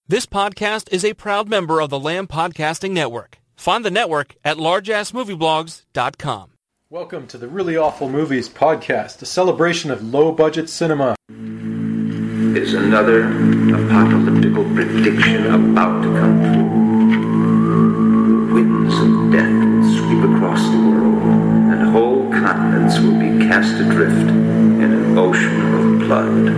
This podcast is a proud member of the Lamb Podcasting Network. Find the network at largeassmovieblogs.com. Welcome to the Really Awful Movies podcast, a celebration of low-budget cinema. Is another apocalyptical prediction about to come true. The winds of death will sweep across the world, and whole continents will be cast adrift in an ocean of blood.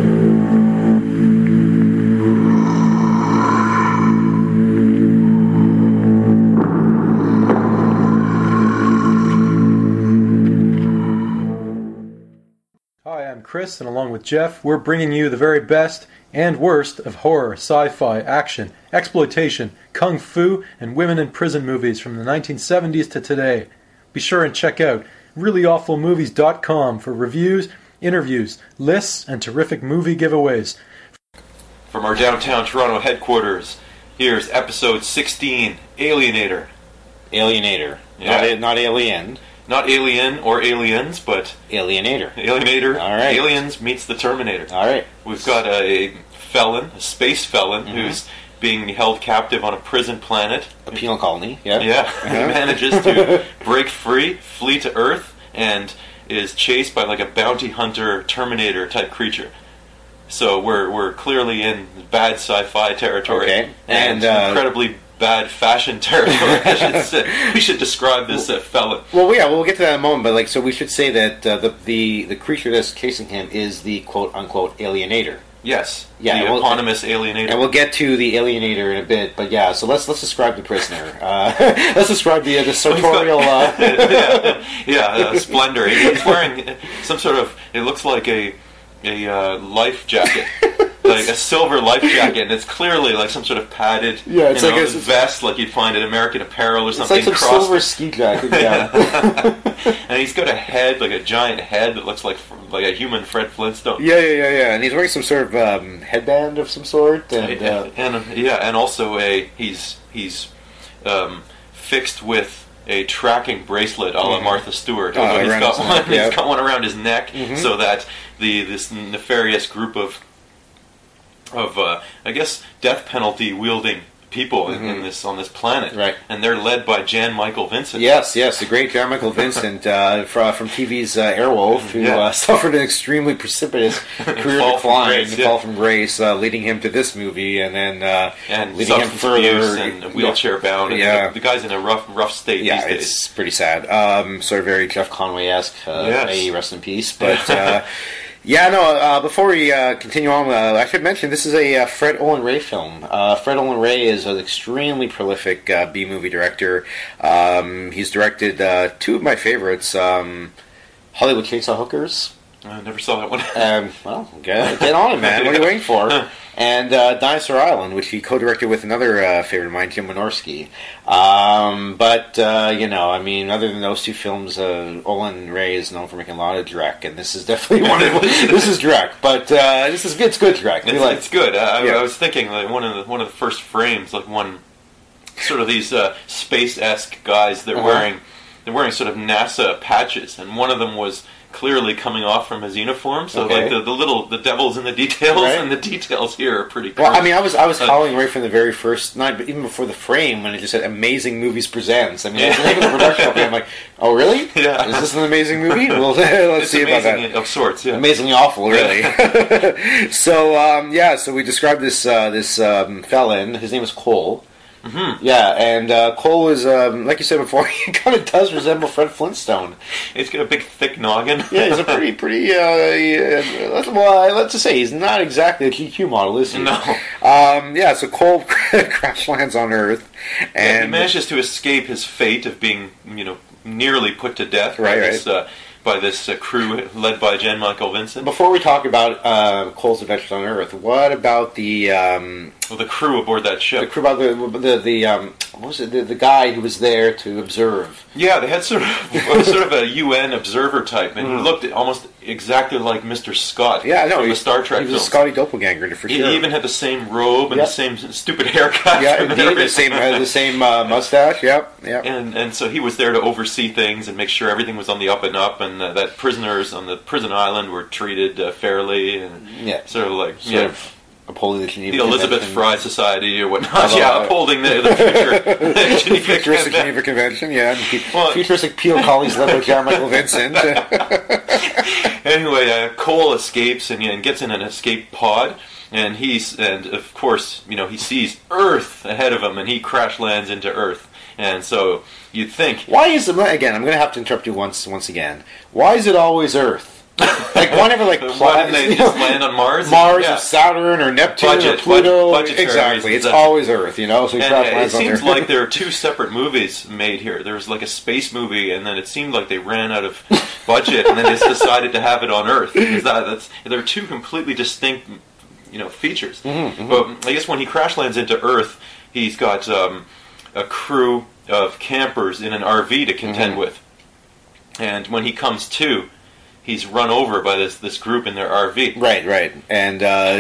Hi, I'm Chris, and along with Jeff, we're bringing you the very best and worst of horror, sci-fi, action, exploitation, kung fu, and women in prison movies from the 1970s to today. Be sure and check out reallyawfulmovies.com for reviews, interviews, lists, and terrific movie giveaways. From our downtown Toronto headquarters, here's episode 16, Alienator. Alienator. Yeah. Not Alien. Not Alien or Aliens, but Alienator. Alienator. All right. Aliens meets the Terminator. All right. We've got a felon, a space felon, who's being held captive on a prison planet. A penal colony, yeah. Yeah. He manages to break free, flee to Earth, and is chased by like a bounty hunter Terminator type creature. So we're clearly in bad sci-fi territory. Okay. And incredibly bad fashion territory, I should say. We should describe this felon. Well, yeah, we'll get to that in a moment, but so we should say that the creature that's chasing him is the quote-unquote alienator. Yes. Yeah, the eponymous alienator. And we'll get to the alienator in a bit, but yeah, so let's describe the prisoner. Let's describe the sartorial... Splendor. He's wearing some sort of... It looks like a life jacket. Like a silver life jacket, and it's clearly like some sort of padded vest, like you'd find at American Apparel or something. It's like some silver ski jacket, yeah. And he's got a head, like a giant head that looks like a human Fred Flintstone. Yeah. And he's wearing some sort of headband of some sort, and also he's fixed with a tracking bracelet a la Martha Stewart. Although he's got one around his neck, so that this nefarious group of I guess death penalty wielding people on this planet, right? And they're led by Jan Michael Vincent. Yes, the great Jan Michael Vincent from TV's Airwolf, who suffered an extremely precipitous career decline, fall from grace, leading him to this movie, and then leading him further and wheelchair bound. Yeah, and the guy's in a rough state these days. It's pretty sad. Sort of very Jeff Conway-esque. Rest in peace, but. Before we continue on, I should mention this is a Fred Olen Ray film. Fred Olen Ray is an extremely prolific B-movie director. He's directed two of my favorites, Hollywood Chainsaw Hookers. I never saw that one. Get on it, man. What are you waiting for? And Dinosaur Island, which he co-directed with another favorite of mine, Jim Wynorski. Other than those two films, Olen Ray is known for making a lot of Drek, and this is definitely one of them. This is Drek, but it's good Drek. It's good. I was thinking like one of the first frames, like one sort of these space-esque guys. They're wearing sort of NASA patches, and one of them was clearly coming off from his uniform, so like the devil's in the details, and the details here are pretty cool. Well, I mean, I was howling right from the very first night, but even before the frame, when it just said "Amazing Movies Presents," I mean, the name of the production company, I'm like, oh really? Yeah. Is this an amazing movie? Well, let's see about that. Of sorts, yeah. Amazingly awful, really. So we described this felon. His name is Cole. Mm-hmm. Yeah, and Cole is, like you said before, he kind of does resemble Fred Flintstone. He's got a big, thick noggin. Yeah, he's a pretty, let's just say, he's not exactly a GQ model, is he? No. So Cole crash lands on Earth, and he manages to escape his fate of being, nearly put to death by this crew led by Jan Michael Vincent. Before we talk about Cole's adventures on Earth, what about the crew aboard that ship? The crew about what was it? The guy who was there to observe. Yeah, they had sort of a UN observer type, and he looked almost exactly like Mr. Scott from the Star Trek films. He was a Scotty doppelganger for sure. He even had the same robe and the same stupid haircut. Yeah, indeed, the same mustache. Yep. And so he was there to oversee things and make sure everything was on the up and up, and that prisoners on the prison island were treated fairly, and upholding the Geneva the Elizabeth Convention. Fry Society or whatnot. Upholding the future Futuristic Geneva Convention, yeah. Futuristic Peter Collins level John Michael Vincent. Anyway, Cole escapes and gets in an escape pod, and of course, he sees Earth ahead of him, and he crash lands into Earth. And so you'd think, why is it again? I'm going to have to interrupt you once again. Why is it always Earth? Like, why never why didn't they just land on Mars? Or Saturn or Neptune or Pluto? Exactly, it's always Earth, So it seems like there are two separate movies made here. There was like a space movie, and then it seemed like they ran out of budget, and then they just decided to have it on Earth. Because there are two completely distinct, features. Mm-hmm. But I guess when he crash lands into Earth, he's got a crew of campers in an RV to contend with, and when he comes to, he's run over by this group in their RV. Right, and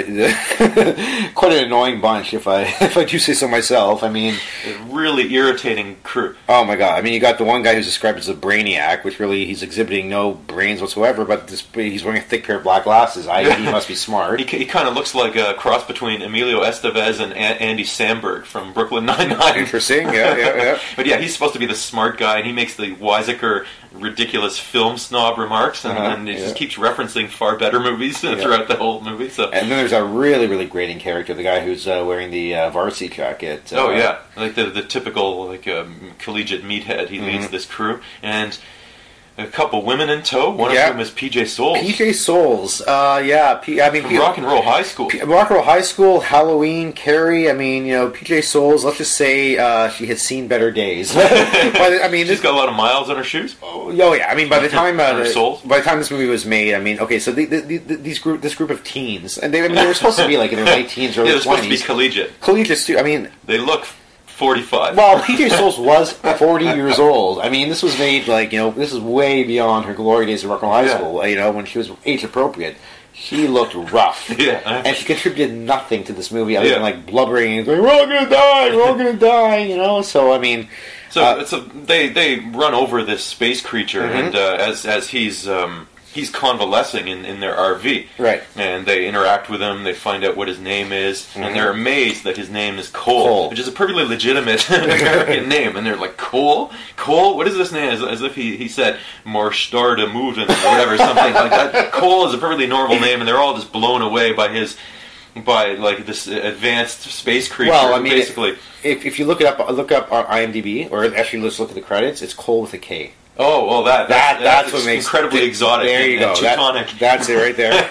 quite an annoying bunch, if I do say so myself. I mean, a really irritating crew. Oh my god! I mean, you got the one guy who's described as a brainiac, which really he's exhibiting no brains whatsoever. But he's wearing a thick pair of black glasses. He must be smart. He kind of looks like a cross between Emilio Estevez and Andy Samberg from Brooklyn Nine-Nine. Interesting, yeah. But yeah, he's supposed to be the smart guy, and he makes the Weiziker ridiculous film snob remarks, and he just keeps referencing far better movies throughout the whole movie. So. And then there's a really, really grating character, the guy who's wearing the varsity jacket. Like the typical collegiate meathead. He leads this crew, and a couple women in tow. One of them is PJ Souls. PJ Souls, from Rock and Roll High School. Rock and Roll High School, Halloween, Carrie. I mean, PJ Souls. Let's just say she had seen better days. She's got a lot of miles on her shoes. Oh yeah. I mean, by the time by the time this movie was made, I mean, okay, so this group of teens, and they were supposed to be like in their late teens, early 20s. They're supposed to be collegiate. Collegiate too. I mean, they look 45. Well, PJ Souls was 40 years old. I mean, this was made this is way beyond her glory days at Rock and Roll High School. When she was age appropriate, she looked rough. And she contributed nothing to this movie other than blubbering and going, "We're all gonna die." So I mean, they run over this space creature, and as he's convalescing in their RV. Right. And they interact with him, they find out what his name is, and they're amazed that his name is Cole, which is a perfectly legitimate American name. And they're like, Cole? Cole? What is this name? As if he said, Marstard Movin' or whatever, something like that. Cole is a perfectly normal name, and they're all just blown away by this advanced space creature. Well, I mean, basically. If you look up on IMDb, or actually let's look at the credits, it's Cole with a K. Oh, well, that's what makes incredibly exotic. There you go. Teutonic. That's it right there.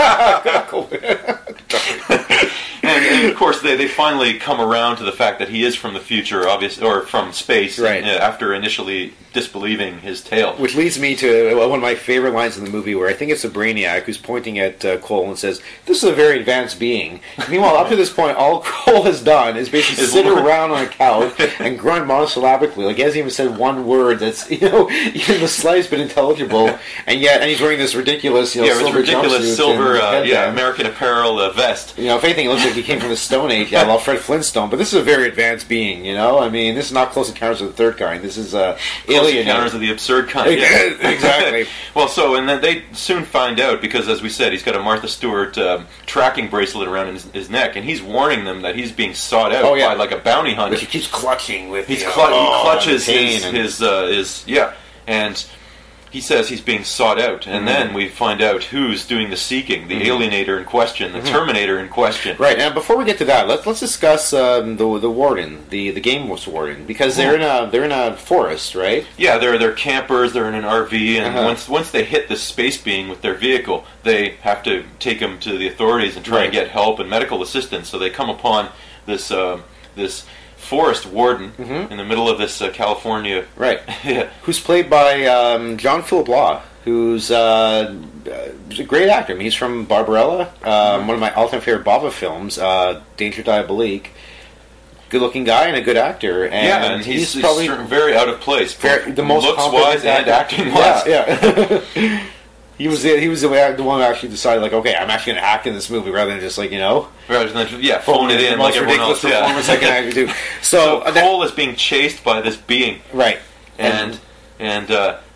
And of course, they finally come around to the fact that he is from the future, or from space, after initially disbelieving his tale. Which leads me to one of my favorite lines in the movie, where I think it's a brainiac who's pointing at Cole and says, "This is a very advanced being." Meanwhile, up to this point, all Cole has done is basically sit around on a couch and grunt monosyllabically. Like, he hasn't even said one word that's even the slightest bit intelligible, and he's wearing this ridiculous, silver American Apparel vest. If anything, it looks like he came from the Stone Age. Yeah, well, Fred Flintstone, but this is a very advanced being. I mean, this is not Close Encounters of the Third Kind. This is Close Encounters of the Absurd Kind. Exactly. Well, and then they soon find out, because as we said, he's got a Martha Stewart tracking bracelet around his neck, and he's warning them that he's being sought out by like a bounty hunter. But he keeps clutching with. He clutches his and he says he's being sought out, and then we find out who's doing the seeking, the alienator in question, the Terminator in question. Right, and before we get to that, let's discuss the warden, the game warden, because they're in a forest, right? Yeah, they're campers, they're in an RV, and once they hit this space being with their vehicle, they have to take them to the authorities and try and get help and medical assistance. So they come upon this forest warden in the middle of this California, who's played by John Philip Law, who's a great actor. I mean, he's from Barbarella, one of my all-time favorite Bava films, Danger Diabolique. Good-looking guy and a good actor, and he's probably very out of place, the most looks-wise and acting-wise. Yeah. He was the one who actually decided, like, okay, I'm actually going to act in this movie rather than just, like, rather than phone it in like everyone else. Performance I can actually do. So Cole is being chased by this being, right? And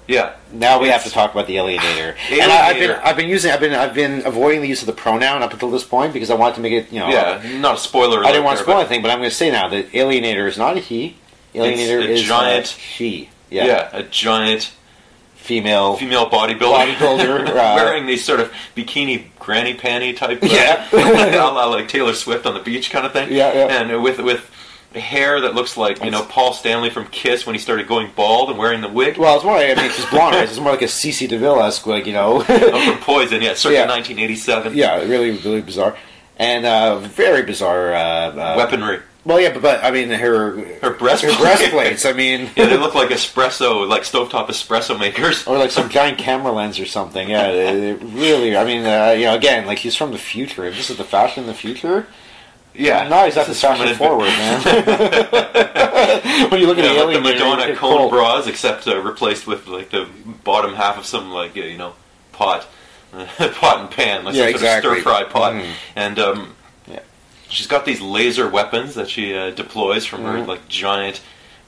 Yeah. Now we have to talk about the Alienator. And I've been avoiding the use of the pronoun up until this point because I wanted to make it, not a spoiler. I didn't want to spoil anything, but I'm going to say now that Alienator is not a he. Alienator is giant she. Yeah, a giant female bodybuilder wearing these sort of bikini granny panty type, a la like Taylor Swift on the beach kind of thing. And with hair that looks like Paul Stanley from Kiss when he started going bald and wearing the wig. Well, it's more like, she's blonde, right? It's more like a CeCe DeVille-esque wig, from Poison, circa 1987. Yeah, really, really bizarre. And very bizarre weaponry. Well, yeah, but I mean, her breastplates. I mean, they look like stovetop espresso makers, or like some giant camera lens or something. Yeah, they really. I mean, again, like he's from the future. If this is the fashion in the future, not exactly fashion forward, man. When you look at the Alien, like the Madonna cone bras, except replaced with like the bottom half of some pot and pan, like some sort of stir fry pot, and. She's got these laser weapons that she deploys from her like giant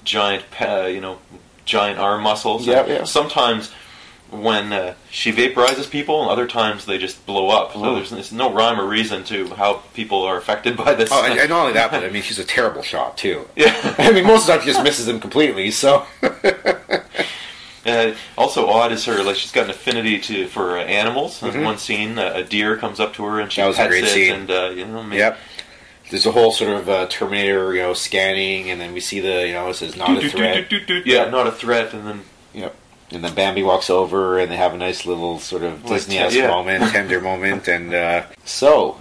arm muscles. Sometimes when she vaporizes people, and other times they just blow up. So there's no rhyme or reason to how people are affected by this. Oh, and not only that, but I mean, she's a terrible shot too. Yeah, I mean, most of the time she just misses them completely. So. Also odd is her, like, she's got an affinity for animals. In one scene, a deer comes up to her and she pets it, scene. And there's a whole sort of Terminator, scanning, and then we see it says not a threat. Not a threat, and then and then Bambi walks over, and they have a nice little sort of Disney-esque moment, tender moment, and so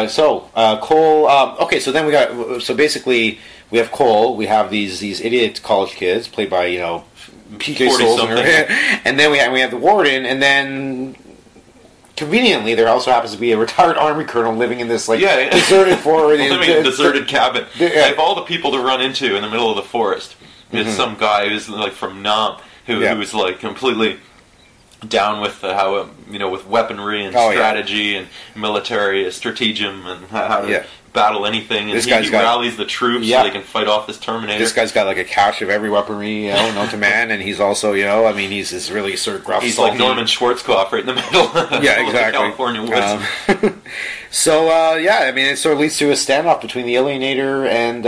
Cole. Okay, so then basically we have Cole. We have these idiot college kids played by PJ Solzner, and then we have the warden, and then. Conveniently, there also happens to be a retired army colonel living in this deserted forest, deserted cabin. I have all the people to run into in the middle of the forest. There's some guy who's like from Nam who's like completely down with how with weaponry and strategy and military stratagem and how to battle anything. And he rallies the troops so they can fight off this Terminator. This guy's got like a cache of every weaponry known to man, and he's also he's this really sort of gruff. He's salty. Like Norman Schwarzkopf right in the middle. Exactly. California woods. So I mean, it sort of leads to a standoff between the Alienator and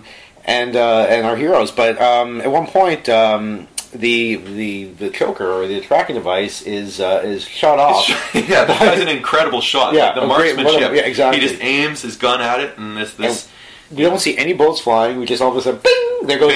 our heroes. But at one point, the choker or the tracking device is shot off. That guy's an incredible shot. The marksmanship. Exactly. He just aims his gun at it, and this. We don't see any bullets flying. We just all of a sudden, bing! There goes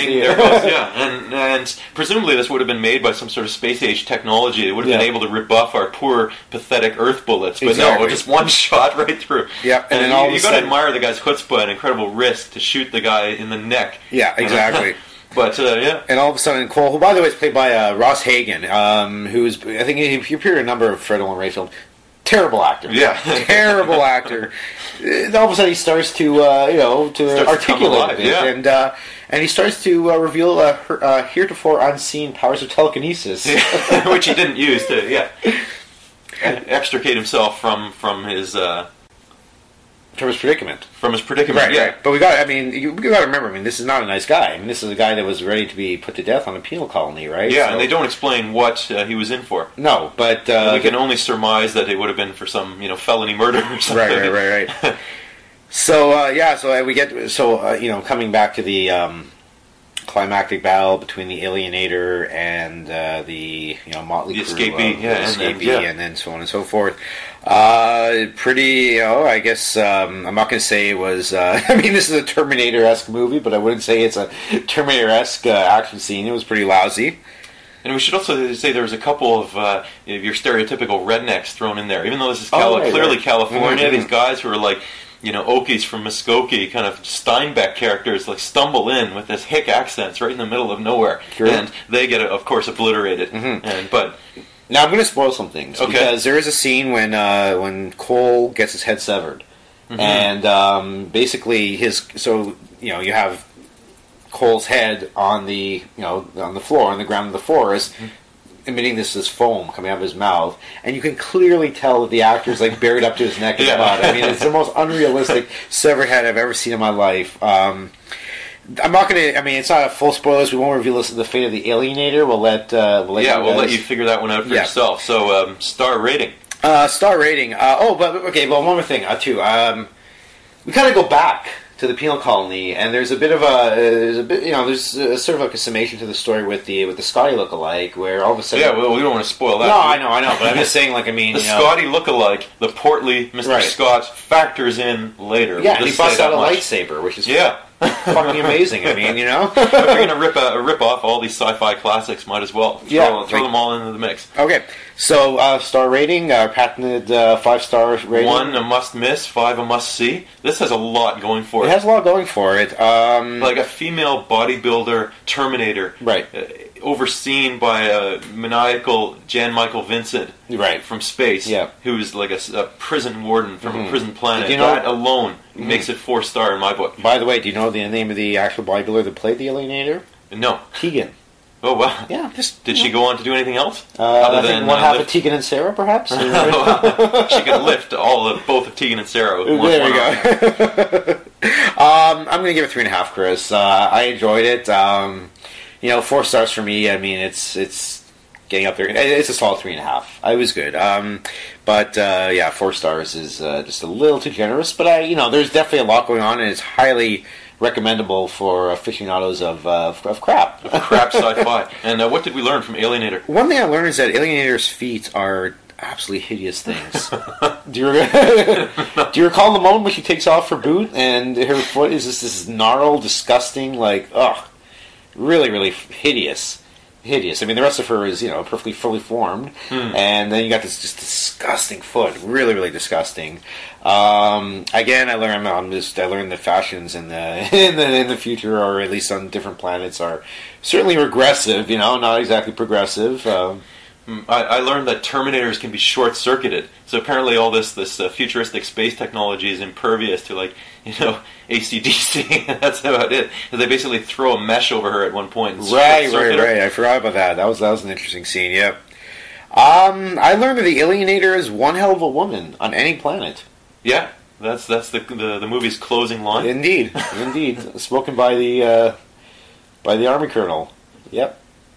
and presumably this would have been made by some sort of space age technology. It would have been able to rebuff our poor, pathetic Earth bullets. But no, just one shot right through. Yeah, and then you got to admire the guy's chutzpah and incredible risk to shoot the guy in the neck. Yeah, exactly. But and all of a sudden, Cole, who by the way is played by Ross Hagen, who's I think he appeared in a number of Fred Olen Ray films. Terrible actor. Terrible actor. All of a sudden, he starts to articulate a bit, and he starts to reveal heretofore unseen powers of telekinesis, which he didn't use to extricate himself from his. From his predicament. Right. But we got to remember, this is not a nice guy. This is a guy that was ready to be put to death on a penal colony, right? Yeah, and they don't explain what he was in for. No, but... we can only surmise that it would have been for some, felony murder or something. Right. So, we get... coming back to the climactic battle between the Alienator and the motley crew, escapee, and then so on and so forth. Pretty, I guess, I'm not going to say it was, this is a Terminator-esque movie, but I wouldn't say it's a Terminator-esque action scene. It was pretty lousy. And we should also say there was a couple of your stereotypical rednecks thrown in there. Even though this is clearly California, these guys who are like, Okies from Muskogee, kind of Steinbeck characters, like stumble in with this hick accents right in the middle of nowhere. Sure. And they get, of course, obliterated. But... Now I'm going to spoil some things because there is a scene when Cole gets his head severed, and basically you have Cole's head on the floor on the ground of the forest, emitting this foam coming out of his mouth, and you can clearly tell that the actor's like buried up to his neck in mud. It's the most unrealistic severed head I've ever seen in my life. I'm not going to. I mean, it's not a full spoilers. We won't reveal the fate of the Alienator. We'll let let you figure that one out for yourself. So, star rating. Star rating. One more thing too. We kind of go back to the penal colony, and there's sort of like a summation to the story with the Scotty lookalike, where all of a sudden, we don't want to spoil that. No, I know, but I'm just saying, the Scotty lookalike, the portly Mr. Scott factors in later. Yeah, and he busts out a lightsaber, which is fucking amazing. I mean, if you're gonna rip off all these sci-fi classics, might as well throw them all into the mix. Okay, so star rating, patented 5-star rating. 1 a must miss, 5 a must see. This has a lot going for it. It has a lot going for it. Like a female bodybuilder Terminator, right? Overseen by a maniacal Jan Michael Vincent, right, from space, who's like a prison warden from a prison planet. That alone makes it 4-star in my book. By the way, do you know the name of the actual bodybuilder that played the Alienator? No. Tegan. Oh, wow. Yeah. Did she go on to do anything else? Other than one half of Tegan and Sarah, perhaps? She could lift both of Tegan and Sarah with one There we go. I'm going to give it 3.5, Chris. I enjoyed it. 4 stars for me. I mean, it's getting up there. It's a solid 3.5. I was good. 4 stars is just a little too generous. But there's definitely a lot going on, and it's highly recommendable for aficionados of crap. Crap sci-fi. And what did we learn from Alienator? One thing I learned is that Alienator's feet are absolutely hideous things. Do you recall the moment when she takes off her boot and her foot is this gnarled, disgusting, really, really hideous. I mean, the rest of her is, perfectly fully formed, and then you got this just disgusting foot, really, really disgusting. Again, I learned that fashions in the future, or at least on different planets, are certainly regressive. Not exactly progressive. I learned that Terminators can be short-circuited. So apparently all this futuristic space technology is impervious to, AC/DC. That's about it. They basically throw a mesh over her at one point. And right. I forgot about that. That was an interesting scene, yep. I learned that the Alienator is one hell of a woman on any planet. Yeah, that's the movie's closing line. Indeed. Spoken by the Army Colonel. Yep.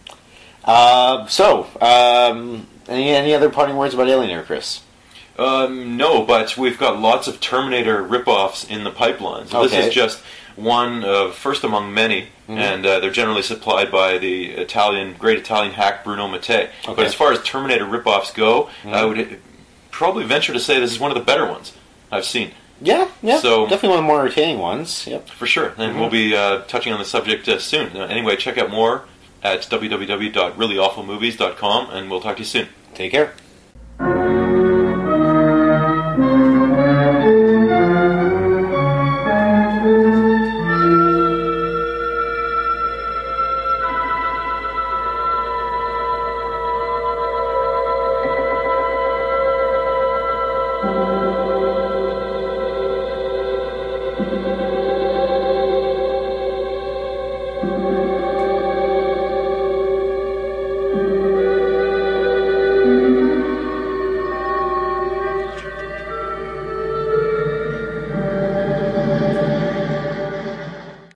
Any other parting words about Alienator, Chris? No, but we've got lots of Terminator rip-offs in the pipeline. So this is just one first among many, and they're generally supplied by the great Italian hack Bruno Mattei. Okay. But as far as Terminator rip-offs go, I would probably venture to say this is one of the better ones I've seen. Yeah, so, definitely one of the more entertaining ones. Yep. For sure, and we'll be touching on the subject soon. Anyway, check out more at www.reallyawfulmovies.com, and we'll talk to you soon. Take care.